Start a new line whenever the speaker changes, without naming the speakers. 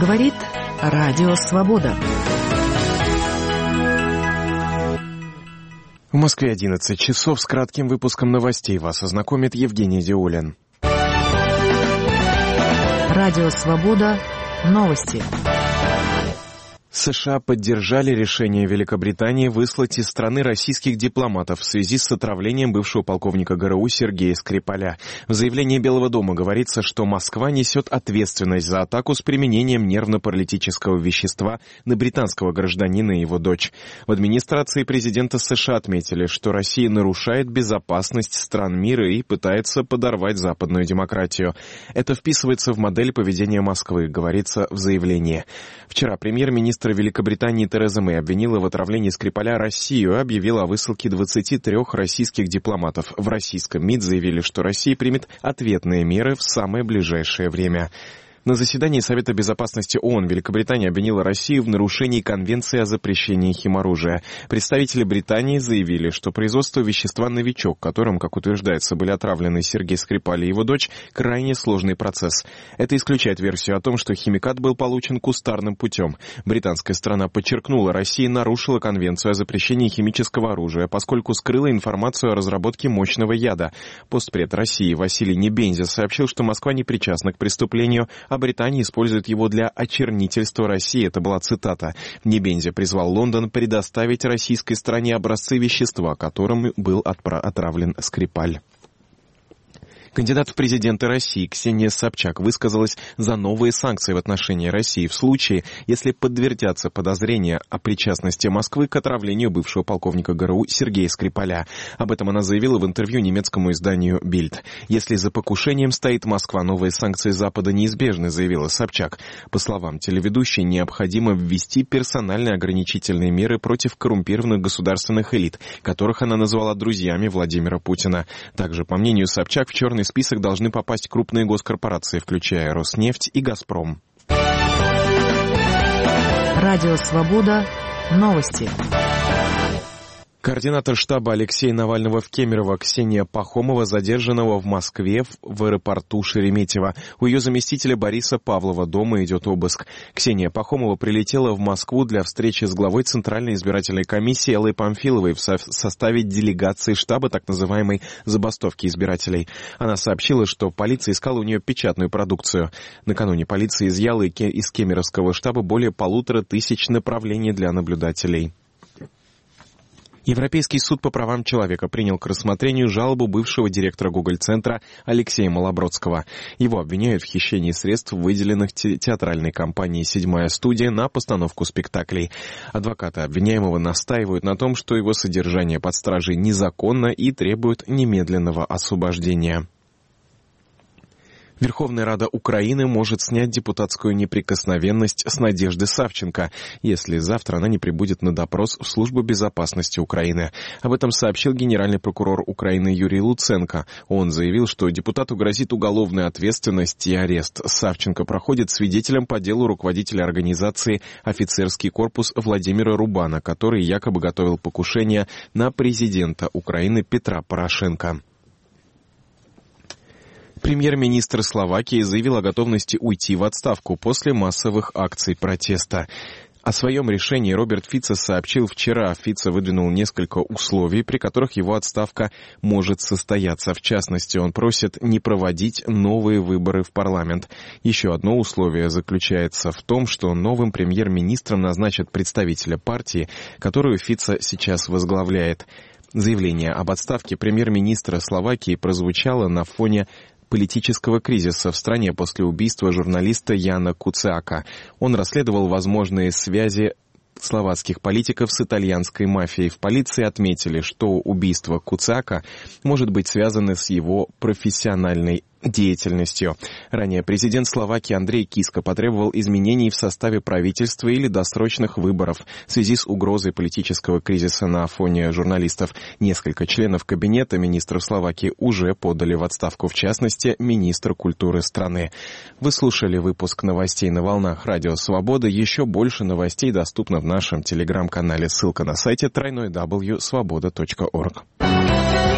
Говорит Радио Свобода.
В Москве 11 часов. С кратким выпуском новостей вас ознакомит Евгений Диулин.
Радио Свобода. Новости.
США поддержали решение Великобритании выслать из страны российских дипломатов в связи с отравлением бывшего полковника ГРУ Сергея Скрипаля. В заявлении Белого дома говорится, что Москва несет ответственность за атаку с применением нервно-паралитического вещества на британского гражданина и его дочь. В администрации президента США отметили, что Россия нарушает безопасность стран мира и пытается подорвать западную демократию. Это вписывается в модель поведения Москвы, говорится в заявлении. Вчера премьер-министр Великобритании Тереза Мэй обвинила в отравлении Скрипаля Россию и объявила о высылке 23 российских дипломатов. В российском МИД заявили, что Россия примет ответные меры в самое ближайшее время. На заседании Совета безопасности ООН Великобритания обвинила Россию в нарушении Конвенции о запрещении химоружия. Представители Британии заявили, что производство вещества «Новичок», которым, как утверждается, были отравлены Сергей Скрипаль и его дочь, крайне сложный процесс. Это исключает версию о том, что химикат был получен кустарным путем. Британская сторона подчеркнула, Россия нарушила Конвенцию о запрещении химического оружия, поскольку скрыла информацию о разработке мощного яда. Постпред России Василий Небензя сообщил, что Москва не причастна к преступлению, а Британия использует его для очернительства России. Это была цитата. Небензя призвал Лондон предоставить российской стране образцы вещества, которым был отравлен Скрипаль. Кандидат в президенты России Ксения Собчак высказалась за новые санкции в отношении России в случае, если подтвердятся подозрения о причастности Москвы к отравлению бывшего полковника ГРУ Сергея Скрипаля. Об этом она заявила в интервью немецкому изданию «Бильд». «Если за покушением стоит Москва, новые санкции Запада неизбежны», заявила Собчак. По словам телеведущей, необходимо ввести персональные ограничительные меры против коррумпированных государственных элит, которых она назвала друзьями Владимира Путина. Также, по мнению Собчак, в черный список должны попасть крупные госкорпорации, включая Роснефть и Газпром.
Радио Свобода. Новости.
Координатор штаба Алексея Навального в Кемерово Ксения Пахомова задержанного в Москве в аэропорту Шереметьево. У ее заместителя Бориса Павлова дома идет обыск. Ксения Пахомова прилетела в Москву для встречи с главой Центральной избирательной комиссии Эллой Памфиловой в составе делегации штаба так называемой забастовки избирателей. Она сообщила, что полиция искала у нее печатную продукцию. Накануне полиция изъяла из кемеровского штаба более 1500 направлений для наблюдателей. Европейский суд по правам человека принял к рассмотрению жалобу бывшего директора Гоголь-центра Алексея Малобродского. Его обвиняют в хищении средств, выделенных театральной компанией «Седьмая студия» на постановку спектаклей. Адвокаты обвиняемого настаивают на том, что его содержание под стражей незаконно и требуют немедленного освобождения. Верховная Рада Украины может снять депутатскую неприкосновенность с Надежды Савченко, если завтра она не прибудет на допрос в Службу безопасности Украины. Об этом сообщил генеральный прокурор Украины Юрий Луценко. Он заявил, что депутату грозит уголовная ответственность и арест. Савченко проходит свидетелем по делу руководителя организации «Офицерский корпус» Владимира Рубана, который якобы готовил покушение на президента Украины Петра Порошенко. Премьер-министр Словакии заявил о готовности уйти в отставку после массовых акций протеста. О своем решении Роберт Фицо сообщил вчера. Фицо выдвинул несколько условий, при которых его отставка может состояться. В частности, он просит не проводить новые выборы в парламент. Еще одно условие заключается в том, что новым премьер-министром назначат представителя партии, которую Фицо сейчас возглавляет. Заявление об отставке премьер-министра Словакии прозвучало на фоне политического кризиса в стране после убийства журналиста Яна Куциака. Он расследовал возможные связи словацких политиков с итальянской мафией. В полиции отметили, что убийство Куциака может быть связано с его профессиональной деятельностью. Ранее президент Словакии Андрей Киска потребовал изменений в составе правительства или досрочных выборов в связи с угрозой политического кризиса на фоне журналистов. Несколько членов кабинета министров Словакии уже подали в отставку, в частности, министр культуры страны. Вы слушали выпуск новостей на волнах Радио Свобода. Еще больше новостей доступно в нашем телеграм-канале. Ссылка на сайте www.svoboda.org.